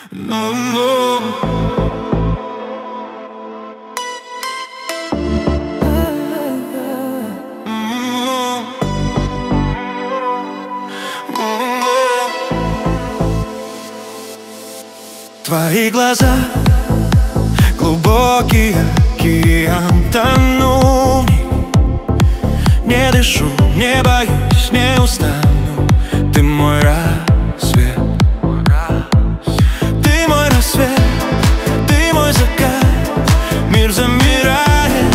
Твои глаза глубокий океан, тону в них. Не дышу, не боюсь, не устану. Ты мой рассвет, ты мой рассвет, ты мой закат. Мир замирает,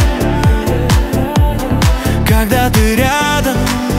когда ты рядом.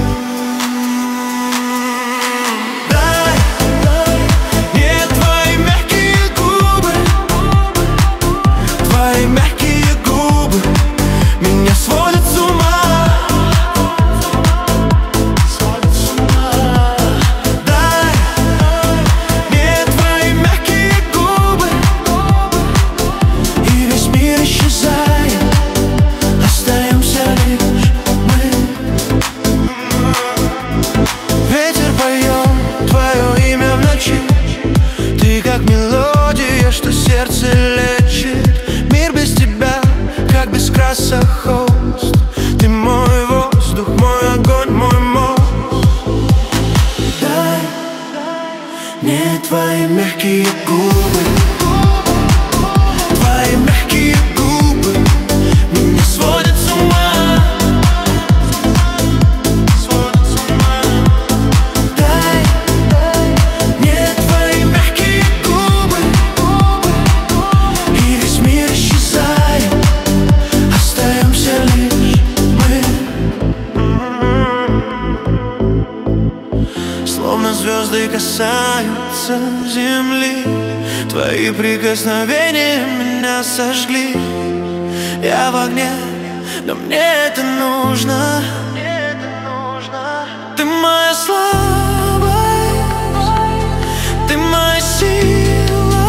Как мелодия, что сердце лечит. Мир без тебя, как без краса холст. Ты мой воздух, мой огонь, мой мост. Дай мне твои мягкие губы, твои мягкие губы меня сводят с ума. Словно звезды касаются земли, твои прикосновения меня сожгли. Я в огне, но мне это нужно. Ты моя слабость, ты моя сила,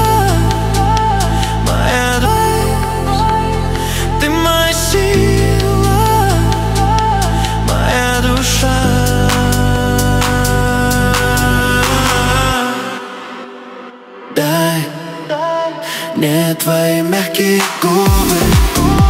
моя ты моя сила, моя душа. Дай мне твои мягкие губы.